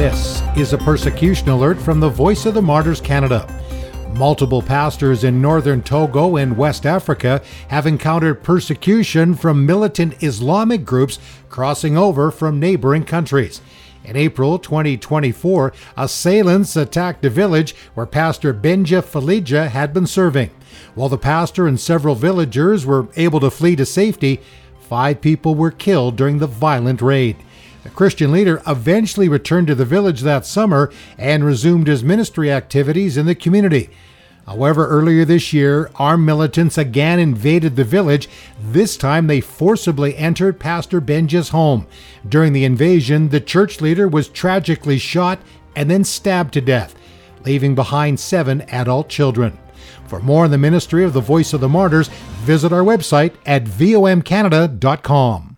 This is a persecution alert from the Voice of the Martyrs Canada. Multiple pastors in northern Togo and West Africa have encountered persecution from militant Islamic groups crossing over from neighboring countries. In April 2024, assailants attacked a village where Pastor Benja Falija had been serving. While the pastor and several villagers were able to flee to safety, 5 people were killed during the violent raid. The Christian leader eventually returned to the village that summer and resumed his ministry activities in the community. However, earlier this year, armed militants again invaded the village. This time, they forcibly entered Pastor Benja's home. During the invasion, the church leader was tragically shot and then stabbed to death, leaving behind 7 adult children. For more on the ministry of the Voice of the Martyrs, visit our website at vomcanada.com.